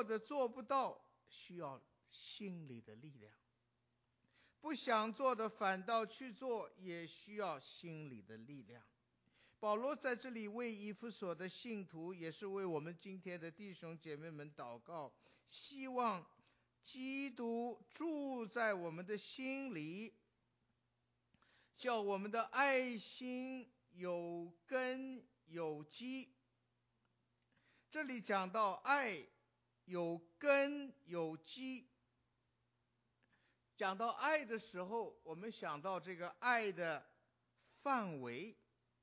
做的做不到，需要心里的力量；不想做的反倒去做，也需要心里的力量。保罗在这里为以弗所的信徒，也是为我们今天的弟兄姐妹们祷告，希望基督住在我们的心里，叫我们的爱心有根有基。这里讲到爱有根有基，讲到爱的时候，我们想到这个爱的范围。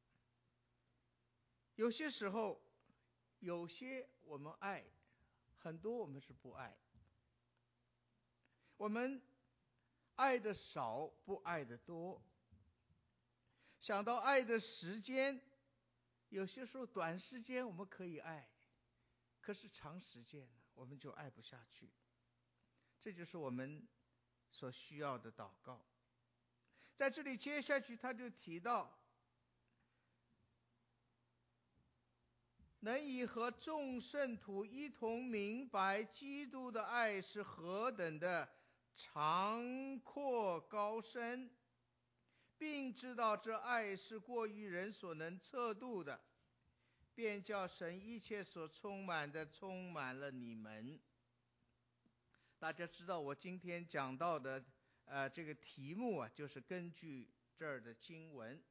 有些时候，有些我们爱，很多我们是不爱。我们爱的少，不爱的多。想到爱的时间，有些时候短时间我们可以爱，可是长时间呢，我们就爱不下去。这就是我们所需要的祷告。在这里接下去他就提到，能以和众圣徒一同明白基督的爱是何等的长阔高深，并知道这爱是过于人所能测度的，便叫神一切所充满的充满了你们。大家知道我今天讲到的这个题目啊，就是根据这儿的经文。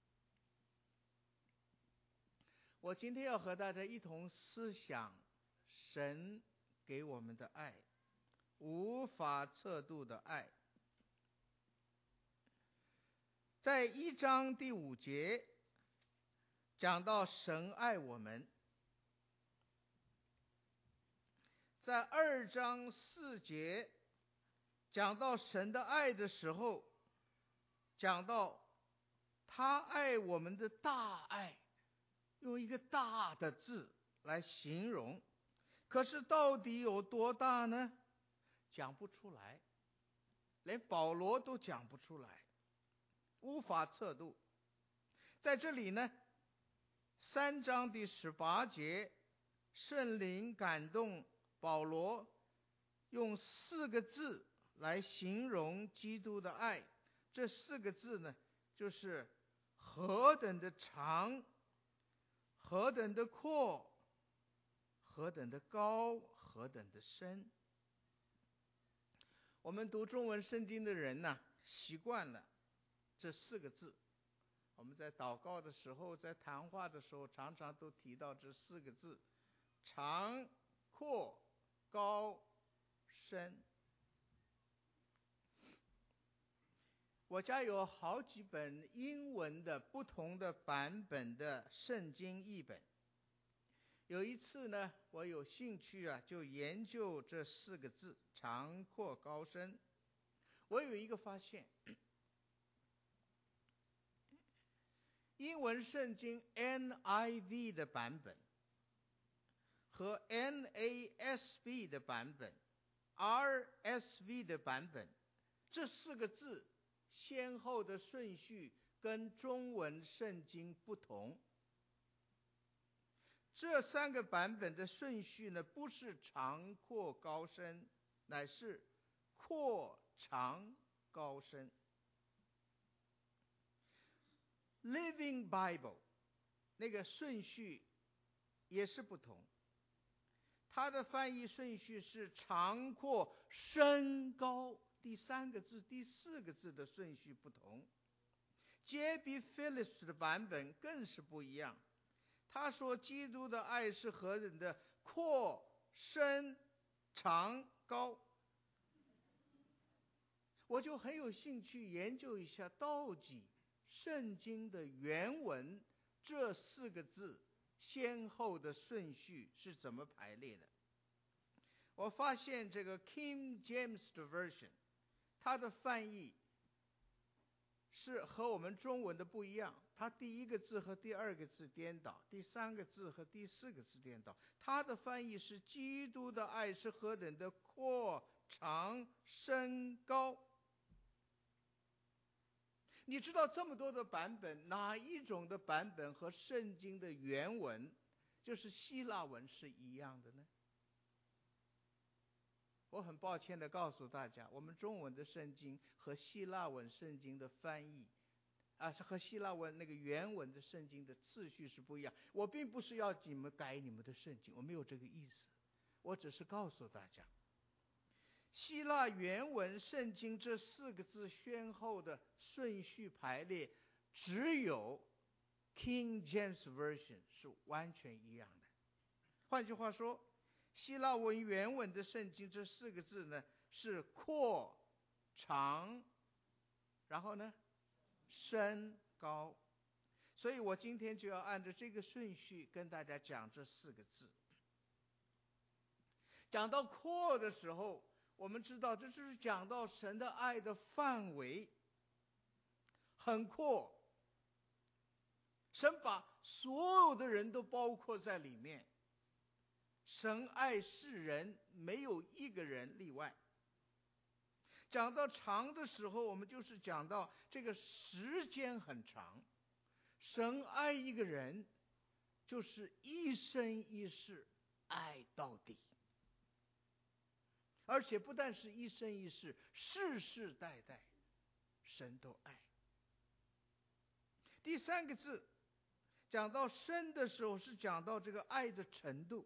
我今天要和大家一同思想神给我们的爱，无法测度的爱。在1章第5节讲到神爱我们，在2章4节讲到神的爱的时候，讲到他爱我们的大爱，用一个大的字来形容。可是到底有多大呢？讲不出来，连保罗都讲不出来，无法测度。在这里呢，3章第18节，圣灵感动保罗用4个字来形容基督的爱。这4个字呢，就是何等的长，何等的阔，何等的高，何等的深。我们读中文圣经的人呢，习惯了这4个字。我们在祷告的时候，在谈话的时候，常常都提到这4个字：长、阔、高、深。我家有好几本英文的不同的版本的圣经译本。有一次呢，我有兴趣就研究这4个字：长、阔、高、深。我有一个发现，英文圣经 NIV 的版本和 NASB 的版本、RSV 的版本，这4个字先后的顺序跟中文圣经不同。这3个版本的顺序呢，不是长阔高深，乃是阔长高深。Living Bible 那个顺序也是不同，它的翻译顺序是长阔深高，第3个字第4个字的顺序不同。J.B. Phillips 的版本更是不一样，他说基督的爱是何等的阔深长高。我就很有兴趣研究一下，到底圣经的原文这4个字先后的顺序是怎么排列的。我发现这个 King James 的 version 它的翻译是和我们中文的不一样，它第1个字和第2个字颠倒，第3个字和第4个字颠倒。它的翻译是基督的爱是何等的阔长深高。你知道这么多的版本，哪一种的版本和圣经的原文，就是希腊文是一样的呢？ 我很抱歉地告诉大家，我们中文的圣经和希腊文圣经的翻译是和希腊文那个原文的圣经的次序是不一样。我并不是要你们改你们的圣经，我没有这个意思，我只是告诉大家，希腊原文圣经这4个字先后的顺序排列，只有 King James Version 是完全一样的。换句话说，希腊文原文的圣经这4个字呢是阔、长，然后呢深、高。所以我今天就要按照这个顺序跟大家讲这4个字。讲到阔的时候，我们知道这就是讲到神的爱的范围很阔，神把所有的人都包括在里面，神爱世人，没有一个人例外。讲到长的时候，我们就是讲到这个时间很长，神爱一个人就是一生一世爱到底，而且不但是一生一世，世世代代神都爱。第3个字讲到深的时候，是讲到这个爱的程度。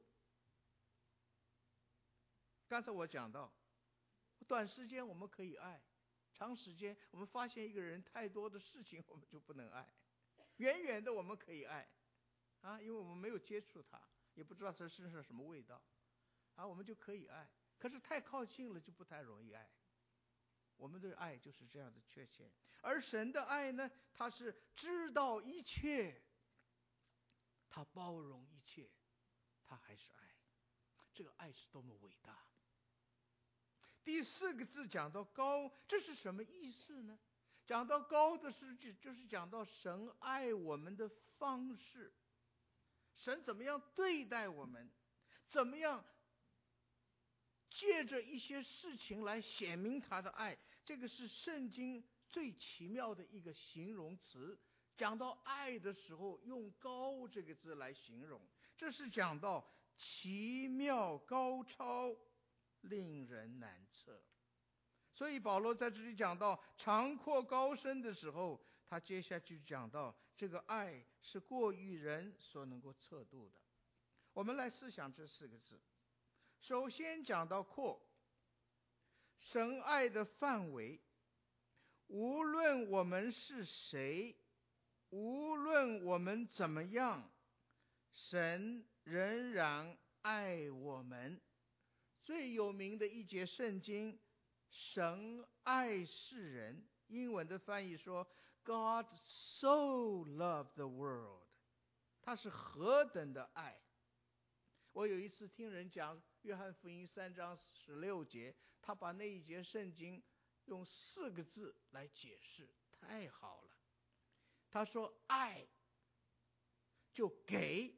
刚才我讲到短时间我们可以爱，长时间我们发现一个人太多的事情我们就不能爱。远远的我们可以爱因为我们没有接触他，也不知道他身上什么味道我们就可以爱。可是太靠近了就不太容易爱。我们的爱就是这样的缺陷。而神的爱呢，他是知道一切，他包容一切，他还是爱。这个爱是多么伟大。第4个字讲到高，这是什么意思呢？讲到高的是就是讲到神爱我们的方式，神怎么样对待我们，怎么样借着一些事情来显明他的爱。这个是圣经最奇妙的一个形容词。讲到爱的时候，用高这个字来形容，这是讲到奇妙高超，令人难测。所以保罗在这里讲到长阔高深的时候，他接下去讲到这个爱是过于人所能够测度的。我们来思想这4个字。首先讲到阔，神爱的范围，无论我们是谁，无论我们怎么样，神仍然爱我们。最有名的一节圣经，神爱世人，英文的翻译说 God so loved the world， 他是何等的爱。我有一次听人讲约翰福音3章16节，他把那一节圣经用4个字来解释，太好了。他说爱就给，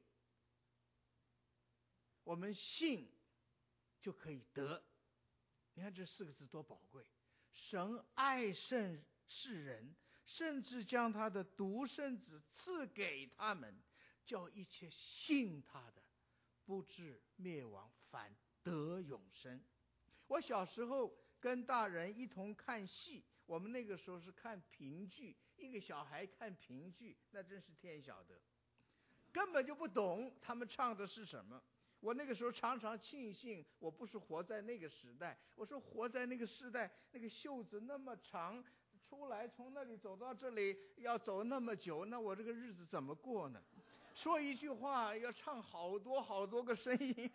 我们信就可以得。你看这4个字多宝贵。神爱世人，甚至将他的独生子赐给他们，叫一切信他的不至灭亡，反得永生。我小时候跟大人一同看戏，我们那个时候是看评剧，一个小孩看评剧，那真是天晓得，根本就不懂他们唱的是什么。我那个时候常常庆幸我不是活在那个时代。我说活在那个时代，那个袖子那么长，出来从那里走到这里要走那么久，那我这个日子怎么过呢？说一句话要唱好多好多个声音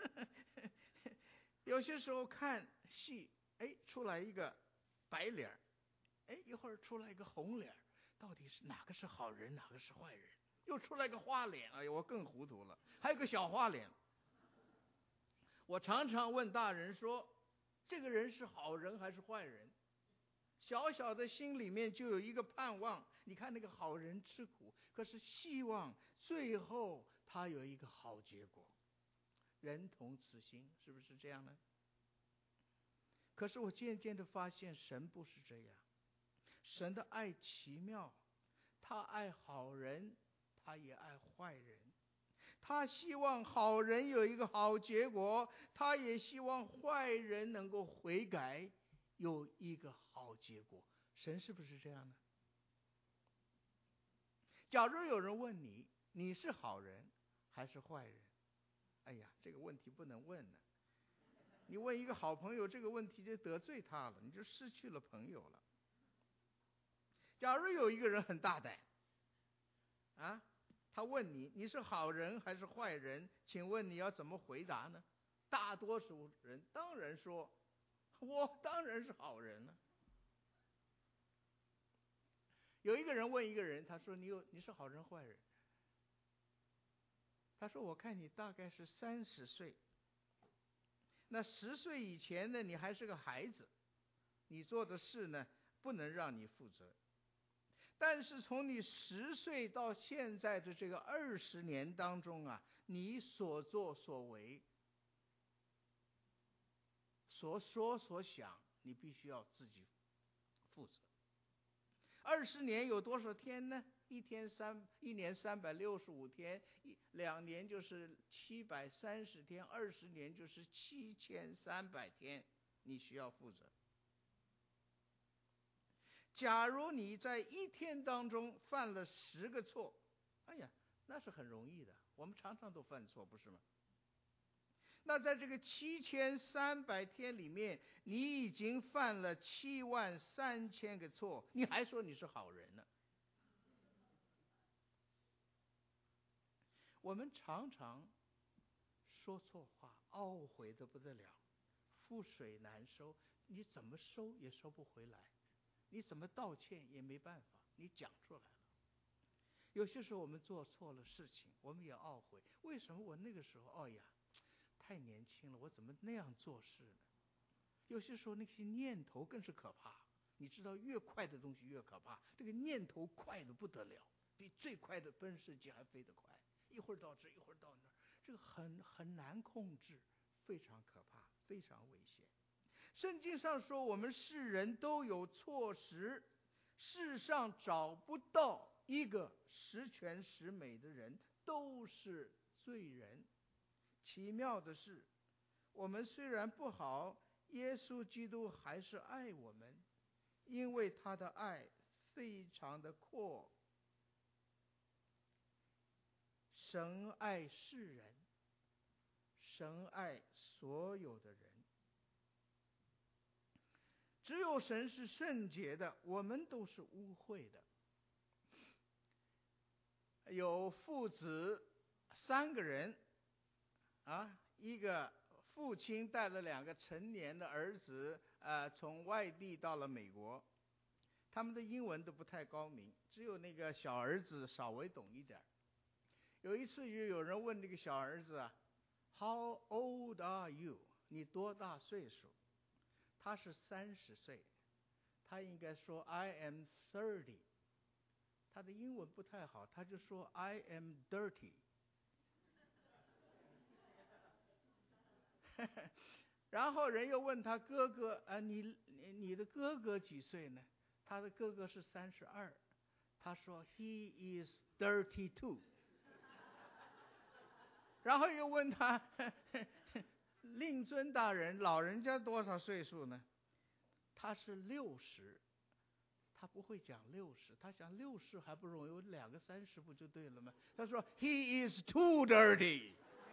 有些时候看戏，出来一个白脸，一会儿出来一个红脸，到底是哪个是好人，哪个是坏人？又出来个花脸，我更糊涂了，还有个小花脸。我常常问大人说，这个人是好人还是坏人？小小的心里面就有一个盼望。你看那个好人吃苦，可是希望最后他有一个好结果。人同此心，是不是这样呢？可是我渐渐的发现神不是这样。神的爱奇妙，他爱好人，他也爱坏人。 他希望好人有一个好结果，他也希望坏人能够悔改，有一个好结果。神是不是这样呢？假如有人问你，你是好人还是坏人？哎呀，这个问题不能问呢。你问一个好朋友这个问题就得罪他了，你就失去了朋友了。假如有一个人很大胆啊，他问你，你是好人还是坏人？请问你要怎么回答呢？大多数人当然说，我当然是好人了。有一个人问一个人，他说你是好人坏人？他说我看你大概是30岁，那10岁以前呢，你还是个孩子，你做的事呢不能让你负责。但是从你10岁到现在的这个20年当中啊，你所作所为、所说所想，你必须要自己负责。20年有多少天呢？一年365天，2年就是730天，20年就是7300天，你需要负责。假如你在一天当中犯了10个错，哎呀，那是很容易的，我们常常都犯错，不是吗？那在这个7300天里面，你已经犯了73000个错，你还说你是好人呢？我们常常说错话，懊悔得不得了，覆水难收，你怎么收也收不回来，你怎么道歉也没办法，你讲出来了。有些时候我们做错了事情，我们也懊悔，为什么我那个时候，哎呀，太年轻了，我怎么那样做事呢？有些时候那些念头更是可怕，你知道越快的东西越可怕，这个念头快得不得了，比最快的奔驰机还飞得快，一会儿到这一会儿到那儿，这个很难控制，非常可怕，非常危险。圣经上说我们世人都有错时，世上找不到一个十全十美的人，都是罪人。奇妙的是，我们虽然不好，耶稣基督还是爱我们，因为他的爱非常的阔。神爱世人，神爱所有的人。只有神是圣洁的，我们都是污秽的。有父子3个人啊，一个父亲带了2个成年的儿子从外地到了美国，他们的英文都不太高明，只有那个小儿子稍微懂一点。有一次就有人问那个小儿子啊 How old are you？ 你多大岁数？他是30岁，他应该说 I am 30。 他的英文不太好，他就说 I am dirty。 然后人又问他哥哥你的哥哥几岁呢？他的哥哥是32，他说 He is 32。 然后又问他令尊大人老人家多少岁数呢？他是60，他不会讲60，他讲60还不容易，有2个30不就对了吗？他说 He is too dirty。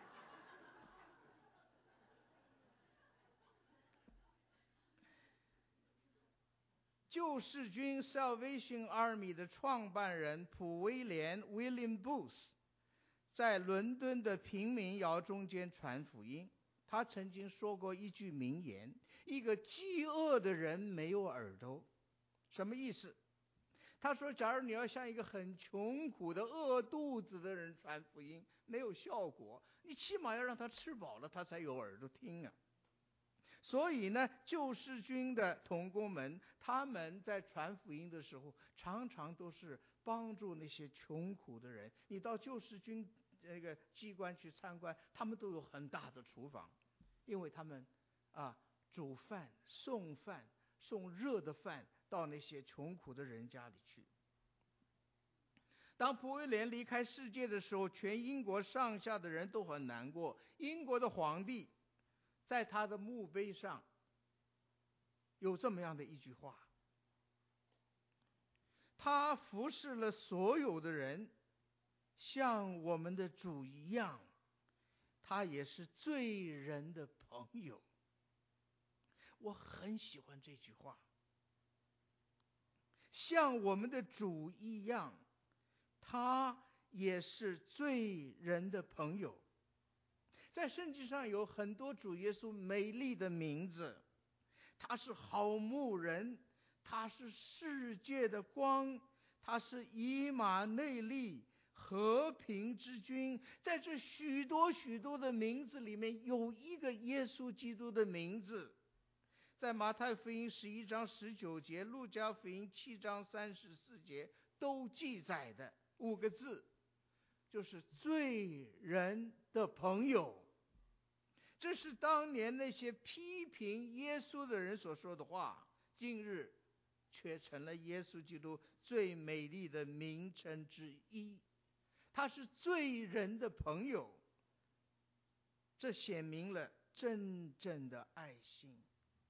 救世军 Salvation Army 的创办人普威廉 William Booth 在伦敦的平民窑中间传福音。他曾经说过一句名言，一个饥饿的人没有耳朵。什么意思？他说假如你要向一个很穷苦的饿肚子的人传福音，没有效果，你起码要让他吃饱了，他才有耳朵听啊。所以呢，救世军的同工们，他们在传福音的时候，常常都是帮助那些穷苦的人。你到救世军这个机关去参观，他们都有很大的厨房，因为他们煮饭、送热的饭到那些穷苦的人家里去。 当蒲威廉离开世界的时候，全英国上下的人都很难过。英国的皇帝在他的墓碑上有这么样的一句话：他服侍了所有的人，像我们的主一样，他也是罪人的朋友。我很喜欢这句话，像我们的主一样，他也是罪人的朋友。在圣经上有很多主耶稣美丽的名字，他是好牧人，他是世界的光，他是以马内利，和平之君。在这许多许多的名字里面，有一个耶稣基督的名字，在马太福音11章19节，路加福音7章34节都记载的5个字，就是罪人的朋友。这是当年那些批评耶稣的人所说的话，今日却成了耶稣基督最美丽的名称之一。他是罪人的朋友，这显明了真正的爱心。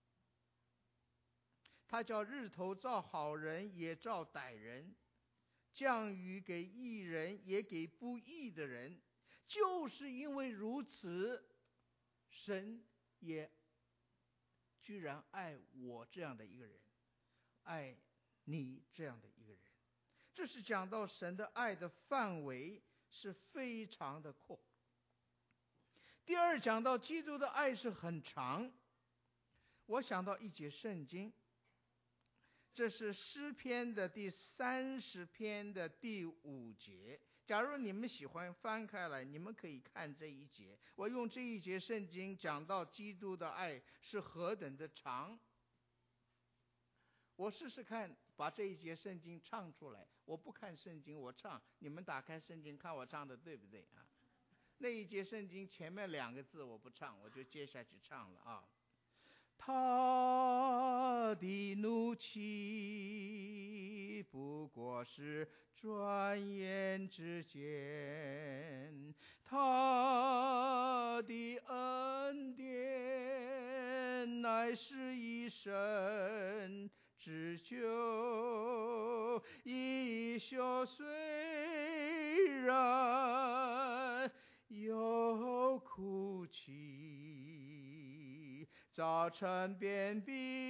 他叫日头照好人也照歹人，降雨给义人也给不义的人。就是因为如此，神也居然爱我这样的一个人，爱你这样的一个人。这是讲到神的爱的范围是非常的阔。第二，讲到基督的爱是很长。我想到一节圣经，这是诗篇的第30篇的第5节。假如你们喜欢翻开来，你们可以看这一节。我用这一节圣经讲到基督的爱是何等的长。我试试看把这一节圣经唱出来。我不看圣经，我唱，你们打开圣经看我唱的对不对啊？那一节圣经前面2个字我不唱，我就接下去唱了啊。他的怒气不过是转眼之间，他的恩典乃是一生之久。一宿虽然有哭泣，早晨便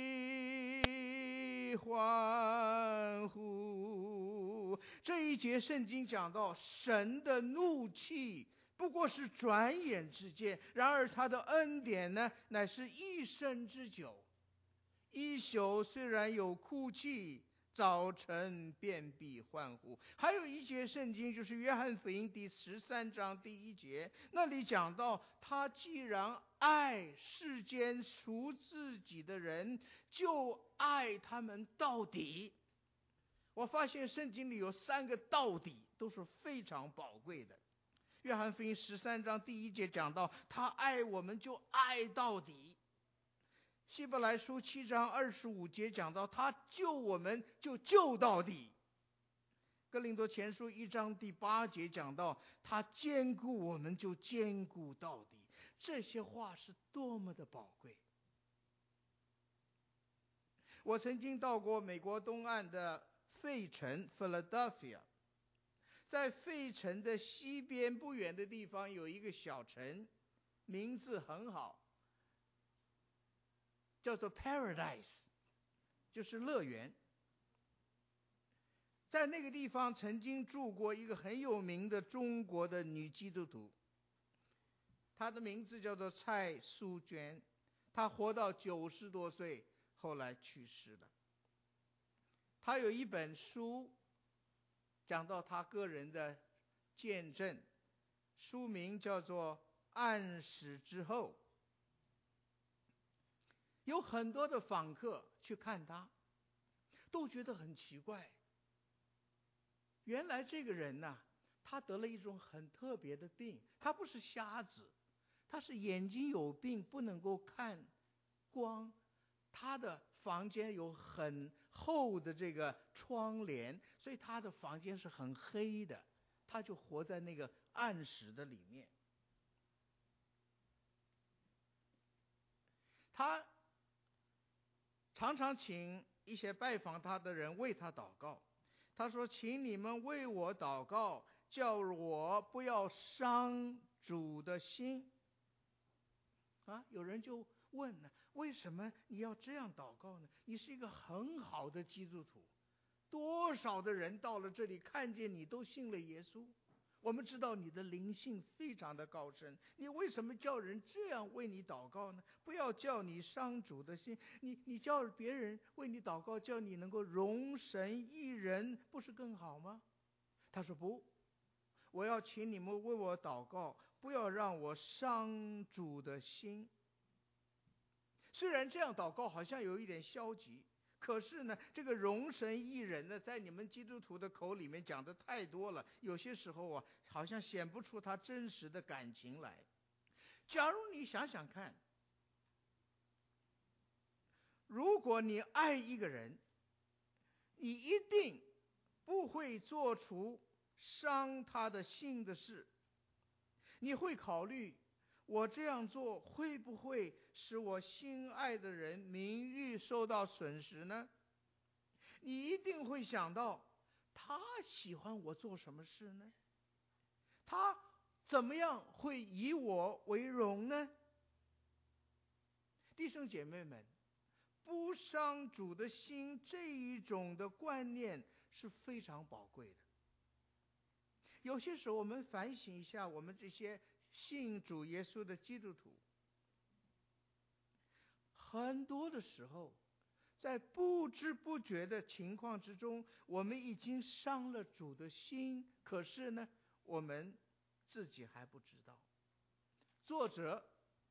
必欢呼。这一节圣经讲到神的怒气不过是转眼之间，然而他的恩典呢，乃是一生之久。一宿虽然有哭泣，早晨便必欢呼。还有一节圣经就是约翰福音第13章第1节，那里讲到他既然爱世间属自己的人，就爱他们到底。我发现圣经里有3个到底都是非常宝贵的。约翰福音13章第1节讲到他爱我们就爱到底。希伯来书7章25节讲到他救我们就救到底。哥林多前书1章第8节讲到他坚固我们就坚固到底。这些话是多么的宝贵。我曾经到过美国东岸的费城 Philadelphia， 在费城的西边不远的地方有一个小城，名字很好，叫做 Paradise， 就是乐园。在那个地方曾经住过一个很有名的中国的女基督徒，她的名字叫做蔡淑娟，她活到90多岁，后来去世了。她有一本书讲到她个人的见证，书名叫做《暗死之后》。有很多的访客去看她，都觉得很奇怪。原来这个人呢，他得了一种很特别的病，他不是瞎子，他是眼睛有病，不能够看光，他他的房间有很厚的这个窗帘，所以他的房间是很黑的，他就活在那个暗室的里面。他常常请一些拜访他的人为他祷告。他说：请你们为我祷告，叫我不要伤主的心。有人就问呢，为什么你要这样祷告呢？你是一个很好的基督徒，多少的人到了这里看见你都信了耶稣，我们知道你的灵性非常的高深，你为什么叫人这样为你祷告呢？不要叫你伤主的心，你叫别人为你祷告，叫你能够容神益人，不是更好吗？他说不，我要请你们为我祷告，不要让我伤主的心。虽然这样祷告好像有一点消极，可是呢，这个容神益人呢，在你们基督徒的口里面讲的太多了，有些时候好像显不出他真实的感情来。假如你想想看，如果你爱一个人，你一定不会做出伤他的心的事，你会考虑我这样做会不会使我心爱的人名誉受到损失呢？你一定会想到他喜欢我做什么事呢？他怎么样会以我为荣呢？弟兄姐妹们，不伤主的心这一种的观念是非常宝贵的。有些时候我们反省一下，我们这些信主耶稣的基督徒，很多的时候在不知不觉的情况之中，我们已经伤了主的心，可是呢，我们自己还不知道。作者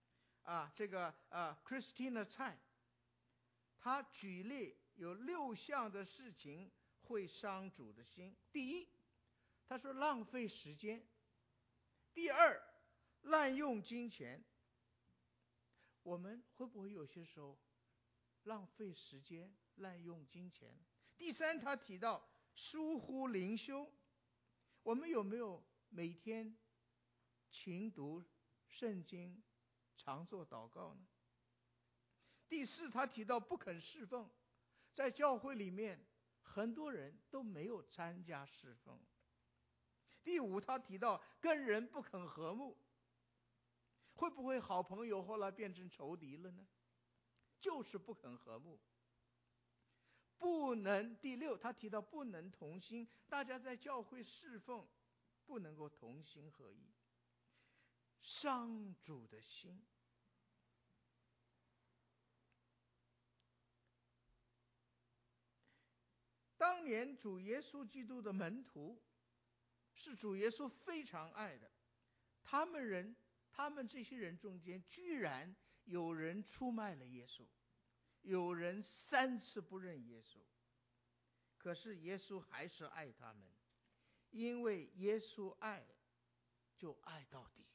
Christina 蔡，他举例有6项的事情会伤主的心。第一，他说浪费时间；第二，滥用金钱。我们会不会有些时候浪费时间、滥用金钱？第三，他提到疏忽灵修。我们有没有每天勤读圣经、常做祷告呢？第四，他提到不肯侍奉。在教会里面，很多人都没有参加侍奉。第五，他提到跟人不肯和睦。会不会好朋友后来变成仇敌了呢？就是不肯和睦。第六，他提到不能同心，大家在教会侍奉不能够同心合一，伤主的心。当年主耶稣基督的门徒是主耶稣非常爱的，他们这些人中间居然有人出卖了耶稣，有人3次不认耶稣，可是耶稣还是爱他们，因为耶稣爱就爱到底。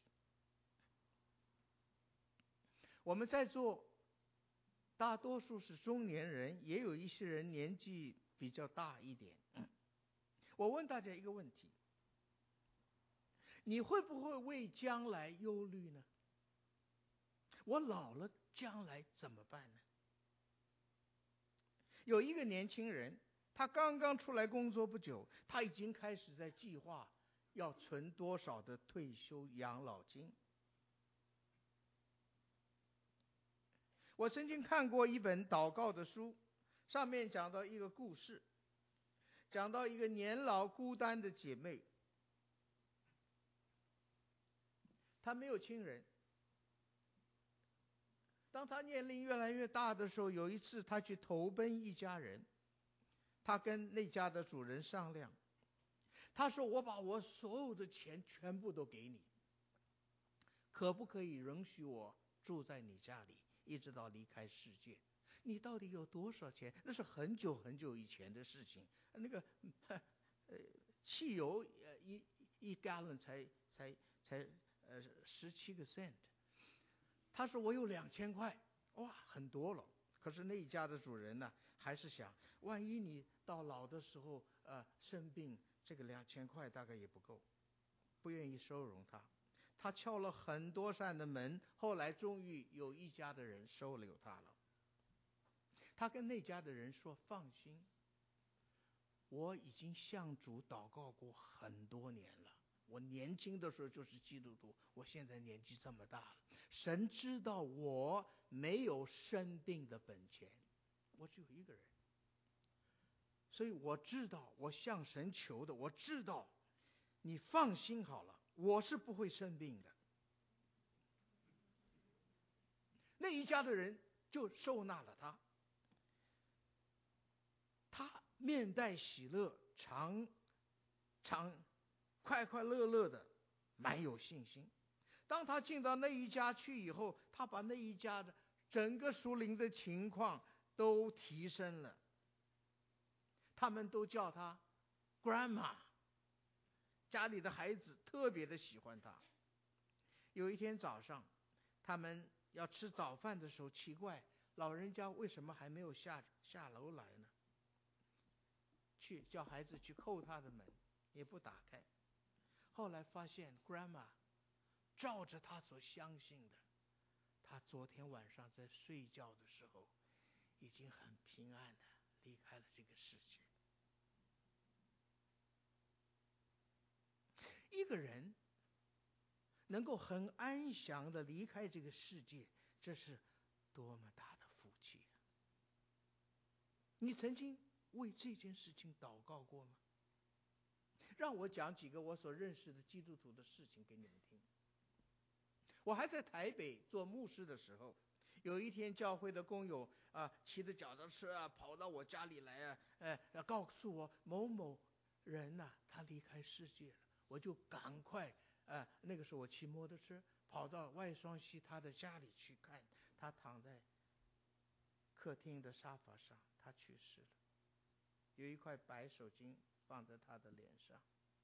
我们在座大多数是中年人，也有一些人年纪比较大一点。我问大家一个问题，你会不会为将来忧虑呢？我老了将来怎么办呢？有一个年轻人，他刚刚出来工作不久，他已经开始在计划要存多少的退休养老金。我曾经看过一本祷告的书，上面讲到一个故事，讲到一个年老孤单的姐妹，她没有亲人。当她年龄越来越大的时候，有一次她去投奔一家人，她跟那家的主人商量，她说我把我所有的钱全部都给你，可不可以允许我住在你家里一直到离开世界？你到底有多少钱？那是很久很久以前的事情，那个汽油一 gallon 才17个 cent。他说我有2000块，哇，很多了。 可是那一家的主人呢，还是想，万一你到老的时候生病，这个2000块大概也不够，不愿意收容他。他敲了很多扇的门，后来终于有一家的人收留他了。他跟那家的人说：“放心，我已经向主祷告过很多年了。我年轻的时候就是基督徒，我现在年纪这么大了，神知道我没有生病的本钱，我只有一个人，所以我知道我向神求的，我知道你放心好了，我是不会生病的。”那一家的人就收纳了他，他面带喜乐，快快乐乐的，蛮有信心。当他进到那一家去以后，他把那一家的整个属灵的情况都提升了，他们都叫他 grandma， 家里的孩子特别的喜欢他。有一天早上，他们要吃早饭的时候，奇怪，老人家为什么还没有下楼来呢？去叫孩子去叩他的门，也不打开。后来发现 grandma 照着他所相信的，他昨天晚上在睡觉的时候已经很平安的离开了这个世界。一个人能够很安详的离开这个世界，这是多么大的福气啊！你曾经为这件事情祷告过吗？让我讲几个我所认识的基督徒的事情给你们听。我还在台北做牧师的时候，有一天教会的工友骑着脚踏车跑到我家里来告诉我某某人他离开世界了。我就赶快那个时候我骑摩托车跑到外双溪他的家里去看，他躺在客厅的沙发上，他去世了，有一块白手巾放在他的脸上。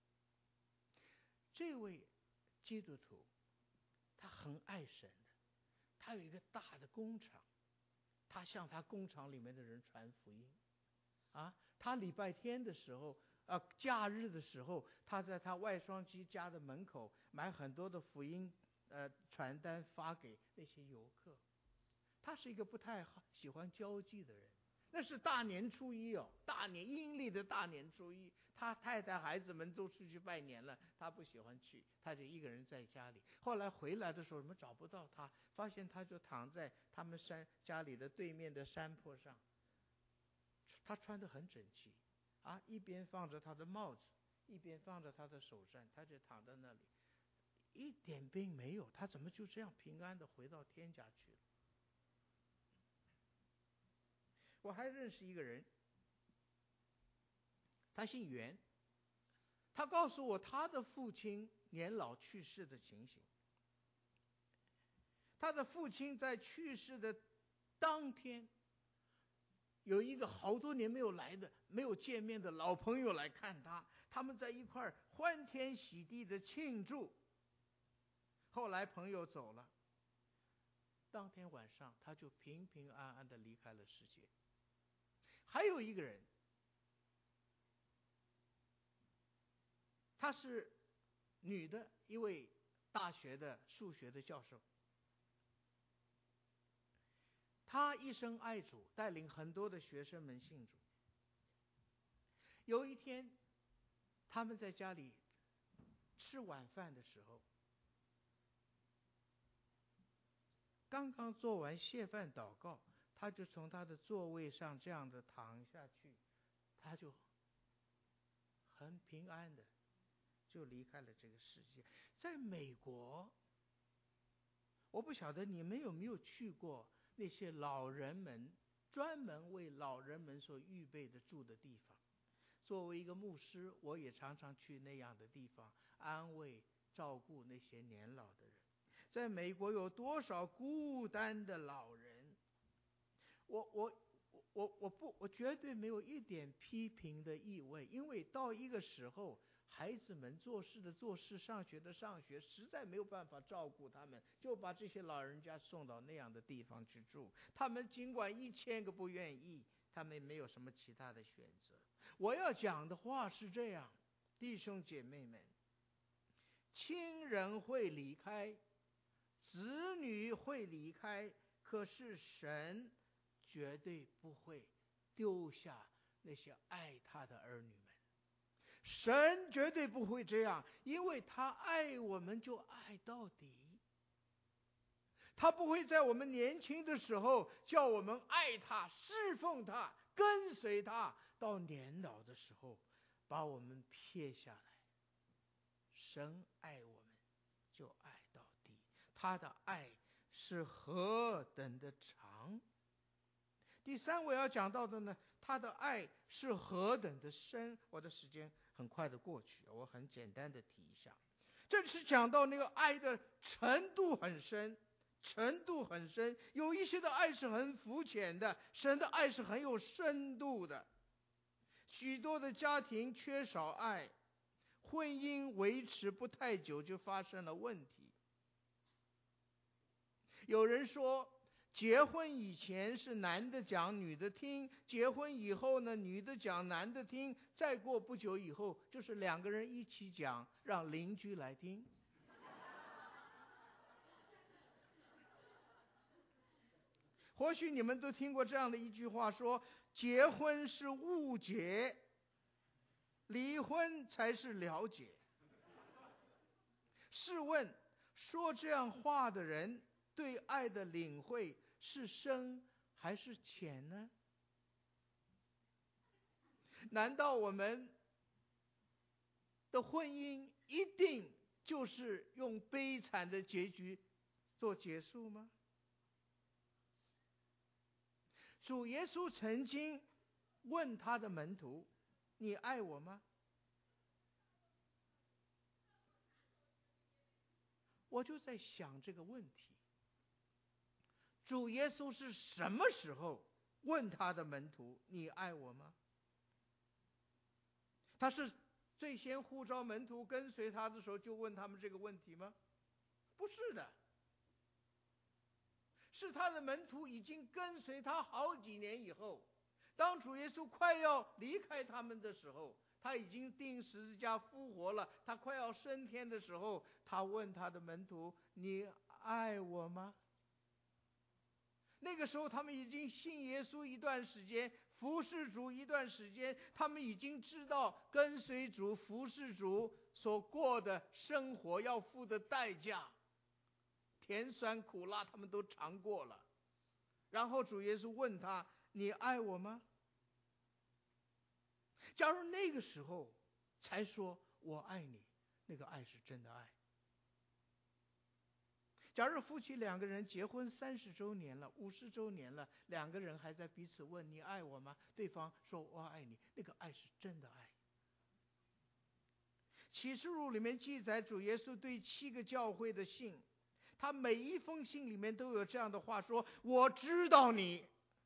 这位基督徒他很爱神的，他有一个大的工厂，他向他工厂里面的人传福音他礼拜天的时候假日的时候，他在他外双溪家的门口买很多的福音传单发给那些游客。他是一个不太喜欢交际的人，那是大年初一阴历的大年初一，他太太孩子们都出去拜年了，他不喜欢去，他就一个人在家里。后来回来的时候，我们找不到他，发现他就躺在他们家里的对面的山坡上。他穿得很整齐一边放着他的帽子，一边放着他的手杖，他就躺在那里，一点病没有。他怎么就这样平安的回到天家去了？我还认识一个人，他姓袁，他告诉我他的父亲年老去世的情形。他的父亲在去世的当天，有一个好多年没有见面的老朋友来看他，他们在一块儿欢天喜地的庆祝。后来朋友走了，当天晚上他就平平安安的离开了世界。还有一个人，她是女的，一位大学的数学的教授。她一生爱主，带领很多的学生们信主。有一天，他们在家里吃晚饭的时候，刚刚做完谢饭祷告，他就从他的座位上这样的躺下去，他就很平安的就离开了这个世界。在美国，我不晓得你们有没有去过那些老人们专门为老人们所预备的住的地方。作为一个牧师，我也常常去那样的地方安慰照顾那些年老的人。在美国有多少孤单的老人，我绝对没有一点批评的意味，因为到一个时候孩子们做事的做事，上学的上学，实在没有办法照顾他们，就把这些老人家送到那样的地方去住。他们尽管1000个不愿意，他们没有什么其他的选择。我要讲的话是这样，弟兄姐妹们，亲人会离开，子女会离开，可是神绝对不会丢下那些爱他的儿女们。神绝对不会这样，因为他爱我们就爱到底。他不会在我们年轻的时候叫我们爱他、侍奉他、跟随他，到年老的时候把我们撇下来。神爱我们就爱到底，他的爱是何等的长。第三我要讲到的呢，他的爱是何等的深。我的时间很快的过去，我很简单的提一下。这是讲到那个爱的程度很深，程度很深。有一些的爱是很肤浅的，神的爱是很有深度的。许多的家庭缺少爱，婚姻维持不太久就发生了问题。有人说结婚以前是男的讲女的听，结婚以后呢，女的讲男的听，再过不久以后就是2个人一起讲，让邻居来听。或许你们都听过这样的一句话，说结婚是误解，离婚才是了解。试问说这样话的人对爱的领会是深还是浅呢？难道我们的婚姻一定就是用悲惨的结局做结束吗？主耶稣曾经问他的门徒，你爱我吗？我就在想这个问题，主耶稣是什么时候问他的门徒，你爱我吗？他是最先呼召门徒跟随他的时候就问他们这个问题吗？不是的，是他的门徒已经跟随他好几年以后，当主耶稣快要离开他们的时候，他已经钉十字架复活了，他快要升天的时候，他问他的门徒，你爱我吗？那个时候他们已经信耶稣一段时间，服侍主一段时间，他们已经知道跟随主、服侍主所过的生活要付的代价，甜酸苦辣他们都尝过了。然后主耶稣问他，你爱我吗？假如那个时候才说我爱你，那个爱是真的爱。假如夫妻2个人结婚30周年了、50周年了，2个人还在彼此问你爱我吗？对方说我爱你，那个爱是真的爱。启示录里面记载主耶稣对7个教会的信，他每一封信里面都有这样的话说，我知道你。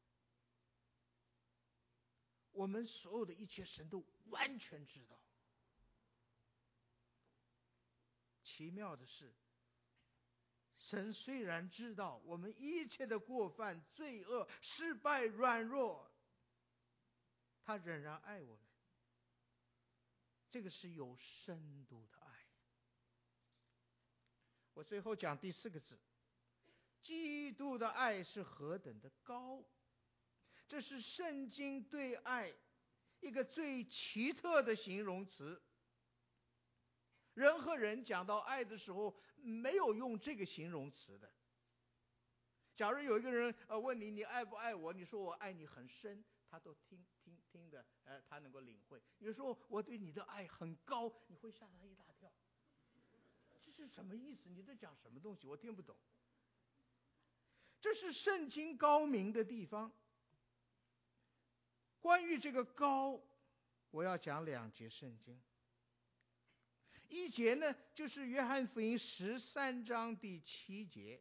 我们所有的一切神都完全知道。奇妙的是，神虽然知道我们一切的过犯、罪恶、失败、软弱，他仍然爱我们。这个是有深度的爱。我最后讲第4个字，基督的爱是何等的高。这是圣经对爱一个最奇特的形容词。人和人讲到爱的时候没有用这个形容词的。假如有一个人问你，你爱不爱我？你说我爱你很深，他都听的，他能够领会。有时候我对你的爱很高，你会吓他一大跳。这是什么意思？你在讲什么东西？我听不懂。这是圣经高明的地方。关于这个高，我要讲2节圣经。一节呢，就是约翰福音13章第7节。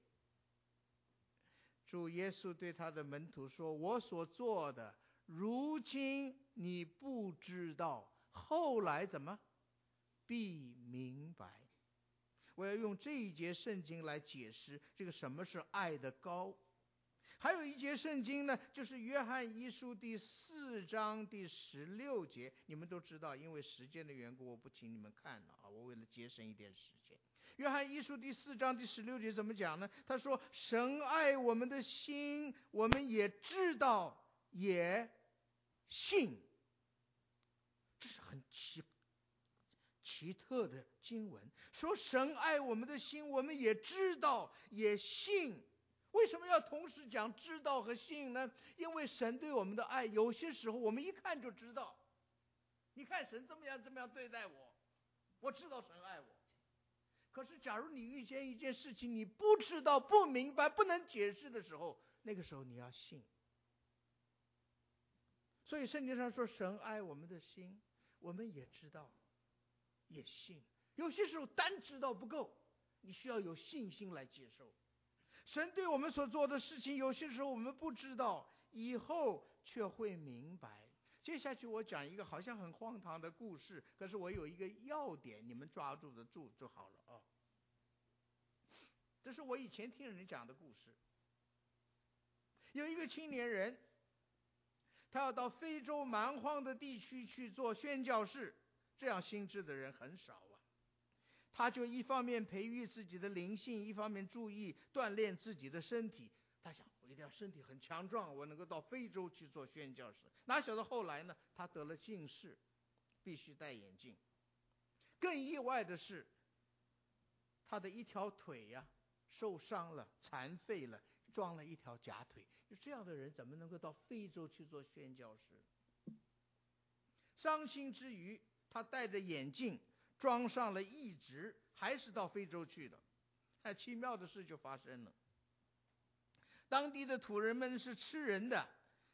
主耶稣对他的门徒说，我所做的如今你不知道，后来怎么必明白。我要用这一节圣经来解释这个什么是爱的高。还有一节圣经呢，就是约翰一书第4章第16节，你们都知道，因为时间的缘故，我不请你们看了啊，我为了节省一点时间。约翰一书第4章第16节怎么讲呢？他说：神爱我们的心，我们也知道，也信。这是很奇特的经文，说神爱我们的心，我们也知道，也信。为什么要同时讲知道和信呢？因为神对我们的爱，有些时候我们一看就知道。你看神这么样对待我，我知道神爱我。可是假如你遇见一件事情，你不知道、不明白、不能解释的时候，那个时候你要信。所以圣经上说神爱我们的心，我们也知道，也信。有些时候单知道不够，你需要有信心来接受。神对我们所做的事情，有些时候我们不知道，以后却会明白。接下去我讲一个好像很荒唐的故事，可是我有一个要点，你们抓住得住就好了啊。这是我以前听人讲的故事。有一个青年人，他要到非洲蛮荒的地区去做宣教士，这样心智的人很少啊。他就一方面培育自己的灵性，一方面注意锻炼自己的身体。他想，我一定要身体很强壮，我能够到非洲去做宣教士。哪晓得后来呢，他得了近视，必须戴眼镜。更意外的是，他的一条腿呀，受伤了，残废了，装了一条假腿。就这样的人怎么能够到非洲去做宣教士？伤心之余，他戴着眼镜，装上了义肢，还是到非洲去的。奇妙的事就发生了。当地的土人们是吃人的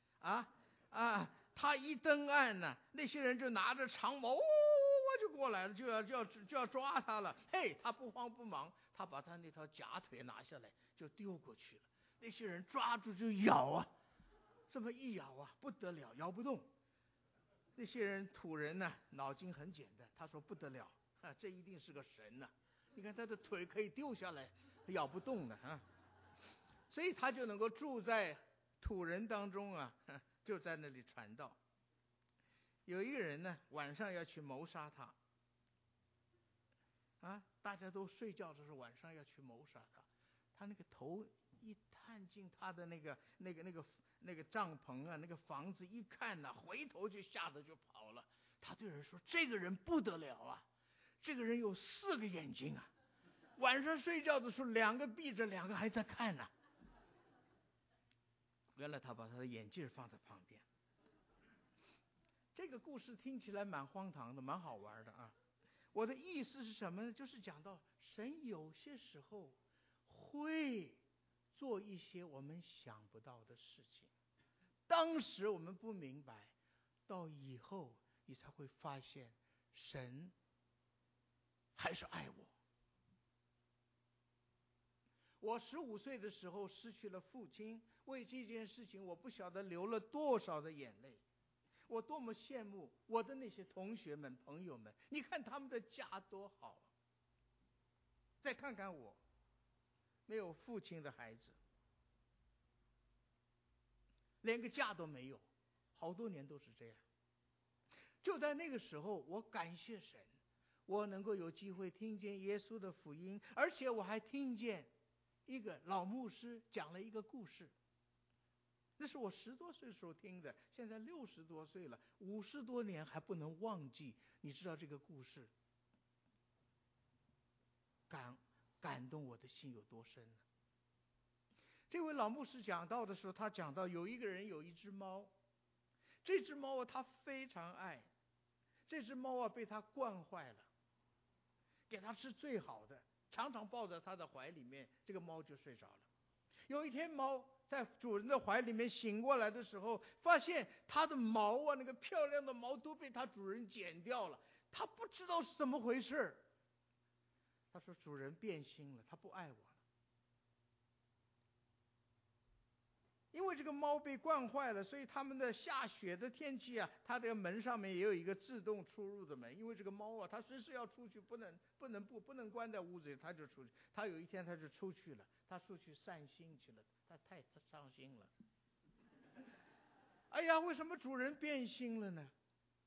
他一登岸呢，那些人就拿着长矛就过来了，就要抓他了。嘿，他不慌不忙，他把他那条假腿拿下来就丢过去了。那些人抓住就咬啊，这么一咬啊，不得了，咬不动。那些人土人呢，脑筋很简单，他说不得了这一定是个神呐！你看他的腿可以丢下来，咬不动的所以他就能够住在土人当中就在那里传道。有一个人呢，晚上要去谋杀他大家都睡觉的时候，晚上要去谋杀他。他那个头一探进他的那个帐篷那个房子一看回头就吓得就跑了。他对人说：这个人不得了啊，这个人有4个眼睛啊，晚上睡觉的时候2个闭着，2个还在看呢。原来他把他的眼镜放在旁边。这个故事听起来蛮荒唐的，蛮好玩的我的意思是什么呢？就是讲到神有些时候会做一些我们想不到的事情，当时我们不明白，到以后你才会发现神还是爱我。我15岁的时候失去了父亲，为这件事情我不晓得流了多少的眼泪。我多么羡慕我的那些同学们朋友们，你看他们的家多好再看看我没有父亲的孩子，连个家都没有，好多年都是这样。就在那个时候，我感谢神，我能够有机会听见耶稣的福音，而且我还听见一个老牧师讲了一个故事。那是我10多岁时候听的，现在60多岁了，50多年还不能忘记。你知道这个故事感动我的心有多深呢？这位老牧师讲到的时候，他讲到有一个人有一只猫，这只猫他非常爱，这只猫被他惯坏了，给他吃最好的，常常抱在他的怀里面，这个猫就睡着了。有一天，猫在主人的怀里面醒过来的时候，发现它的毛那个漂亮的毛都被它主人剪掉了，它不知道是怎么回事。他说主人变心了，他不爱我了。 因为这个猫被惯坏了，所以他们的下雪的天气啊，它的门上面也有一个自动出入的门。因为这个猫啊，它随时要出去，不能关在屋子里，它就出去。它有一天它就出去了，它出去散心去了，它太伤心了。哎呀，为什么主人变心了呢？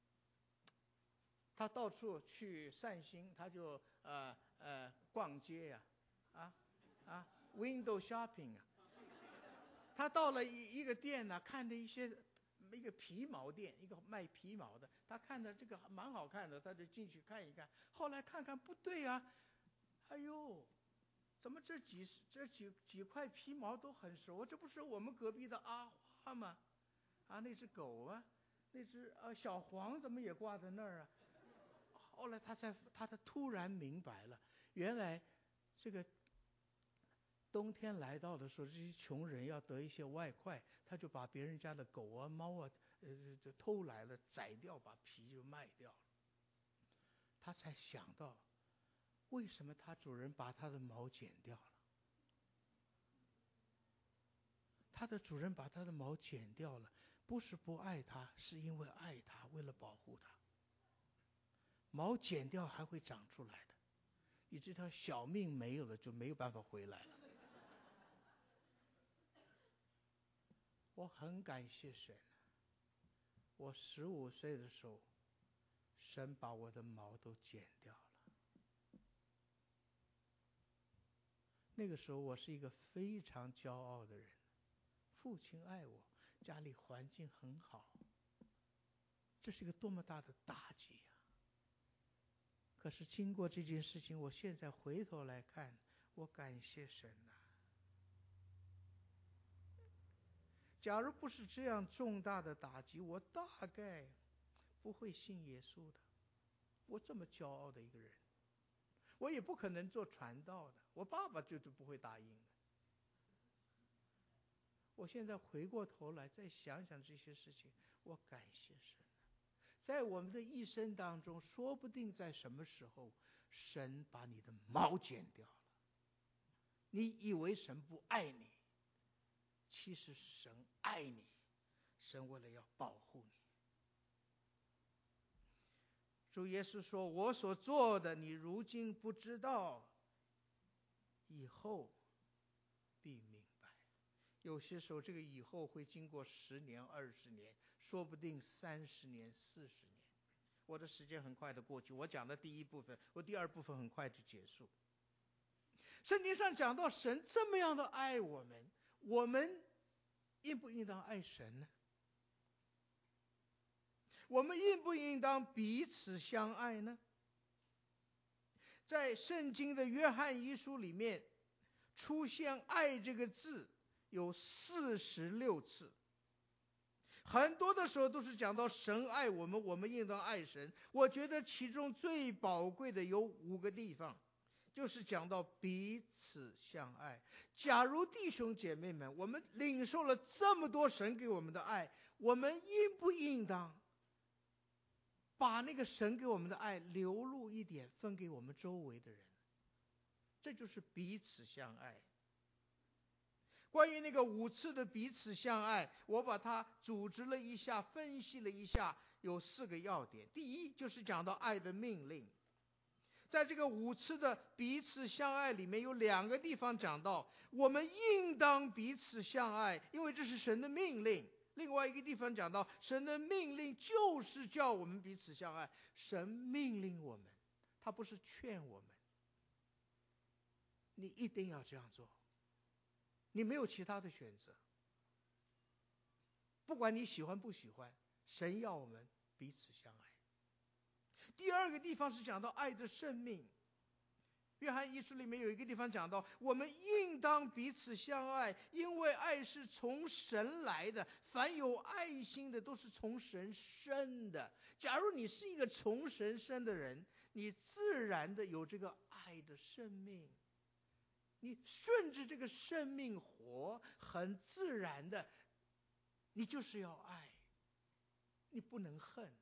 他到处去散心，他就逛街呀，window shopping 啊。他到了一个店呢，看着一个皮毛店，一个卖皮毛的，他看着这个蛮好看的，他就进去看一看。后来看看不对啊，哎呦，怎么这几块皮毛都很熟？这不是我们隔壁的阿花吗？那只狗啊，那只小黄怎么也挂在那儿啊？后来他突然明白了，原来这个冬天来到的时候，这些穷人要得一些外快，他就把别人家的狗啊、猫啊，就偷来了，宰掉，把皮就卖掉了。他才想到，为什么他主人把他的毛剪掉了？他的主人把他的毛剪掉了，不是不爱他，是因为爱他，为了保护他。毛剪掉还会长出来的，你这条小命没有了，就没有办法回来了。我很感谢神，我15岁的时候，神把我的毛都剪掉了。那个时候我是一个非常骄傲的人，父亲爱我，家里环境很好，这是一个多么大的打击呀！可是经过这件事情，我现在回头来看，我感谢神呐。假如不是这样重大的打击，我大概不会信耶稣的。我这么骄傲的一个人，我也不可能做传道的，我爸爸就不会答应的。我现在回过头来再想想这些事情，我感谢神。在我们的一生当中，说不定在什么时候，神把你的毛剪掉了。你以为神不爱你，其实神爱你，神为了要保护你。主耶稣说，我所做的你如今不知道，以后必明白。有些时候这个以后会经过10年20年，说不定30年40年。我的时间很快的过去，我讲的第一部分，我第二部分很快就结束。圣经上讲到神这么样的爱我们，我们应不应当爱神呢？我们应不应当彼此相爱呢？在圣经的约翰一书里面，出现爱这个字有46次，很多的时候都是讲到神爱我们，我们应当爱神。我觉得其中最宝贵的有5个地方，就是讲到彼此相爱。假如弟兄姐妹们，我们领受了这么多神给我们的爱，我们应不应当把那个神给我们的爱流露一点，分给我们周围的人？这就是彼此相爱。关于那个5次的彼此相爱，我把它组织了一下，分析了一下，有4个要点。第一，就是讲到爱的命令。在这个5次的彼此相爱里面，有2个地方讲到我们应当彼此相爱，因为这是神的命令。另外一个地方讲到神的命令就是叫我们彼此相爱，神命令我们，他不是劝我们，你一定要这样做，你没有其他的选择。不管你喜欢不喜欢，神要我们彼此相爱。第二个地方是讲到爱的生命。约翰一书里面有一个地方讲到，我们应当彼此相爱，因为爱是从神来的，凡有爱心的都是从神生的。假如你是一个从神生的人，你自然的有这个爱的生命，你顺着这个生命活，很自然的，你就是要爱，你不能恨。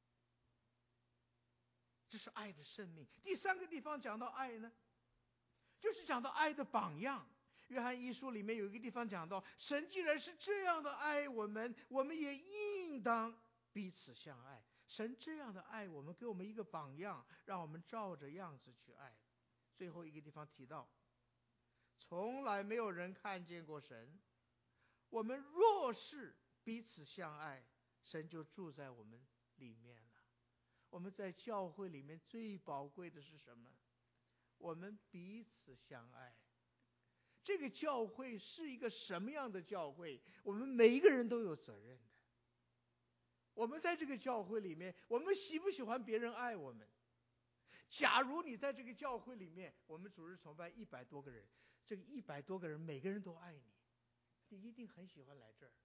这是爱的生命。第3个地方讲到爱呢， 就是讲到爱的榜样。约翰一书里面有一个地方讲到，神既然是这样的爱我们，我们也应当彼此相爱。神这样的爱我们，给我们一个榜样，让我们照着样子去爱。最后一个地方提到，从来没有人看见过神，我们若是彼此相爱，神就住在我们里面了。我们在教会里面最宝贵的是什么？我们彼此相爱。这个教会是一个什么样的教会？我们每一个人都有责任的。我们在这个教会里面，我们喜不喜欢别人爱我们？假如你在这个教会里面，我们主日崇拜100多个人，这个100多个人每个人都爱你，你一定很喜欢来这儿。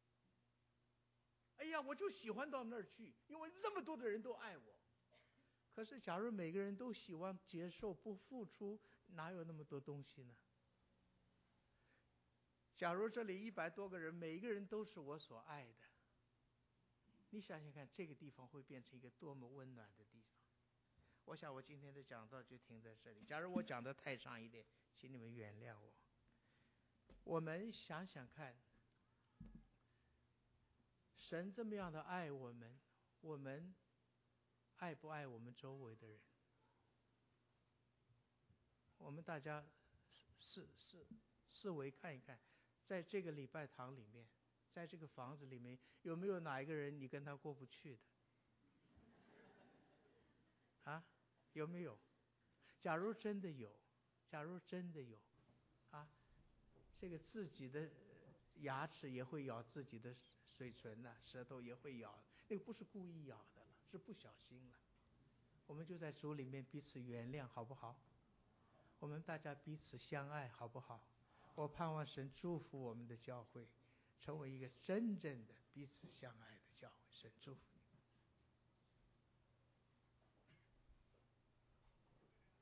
哎呀，我就喜欢到那儿去，因为那么多的人都爱我。可是假如每个人都喜欢接受不付出，哪有那么多东西呢？假如这里100多个人，每一个人都是我所爱的，你想想看，这个地方会变成一个多么温暖的地方。我想我今天的讲道就停在这里，假如我讲得太长一点，请你们原谅我。我们想想看，神这么样的爱我们，我们爱不爱我们周围的人？我们大家思维看一看，在这个礼拜堂里面，在这个房子里面，有没有哪一个人你跟他过不去的？啊，有没有？假如真的有，这个自己的牙齿也会咬自己的嘴唇呐，舌头也会咬，那个不是故意咬的了，是不小心了。我们就在主里面彼此原谅，好不好？我们大家彼此相爱，好不好？我盼望神祝福我们的教会，成为一个真正的彼此相爱的教会。神祝福你。